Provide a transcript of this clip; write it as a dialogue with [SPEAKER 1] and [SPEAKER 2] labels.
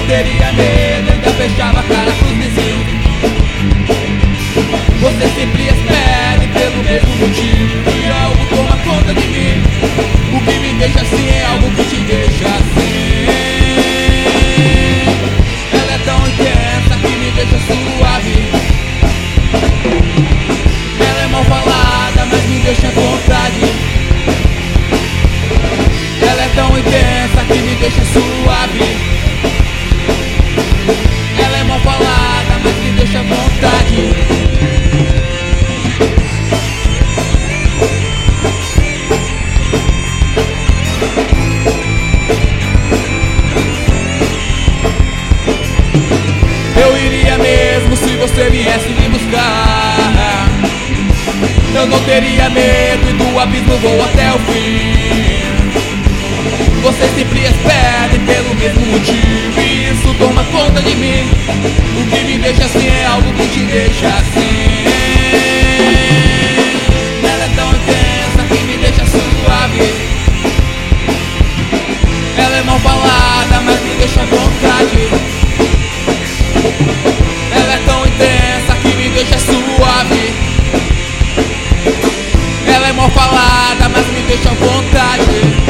[SPEAKER 1] teria medo, ainda fechava a cara pros vizinhos. Você sempre espere pelo mesmo motivo e algo toma conta de mim. O que me deixa assim é algo que te deixa assim. Ela é tão intensa que me deixa suave. Ela é mal falada, mas me deixa à vontade. Ela é tão intensa que me deixa suave. Ela é mal falada, mas me deixa à vontade. Eu iria mesmo se você viesse me buscar. Eu não teria medo e do abismo vou até o fim. Você sempre espera pelo mesmo motivo e isso toma conta de mim. O que me deixa assim é algo que te deixa assim. Ela é tão intensa que me deixa suave. Ela é mal falada, mas me deixa à vontade. Ela é tão intensa que me deixa suave. Ela é mal falada, mas me deixa à vontade.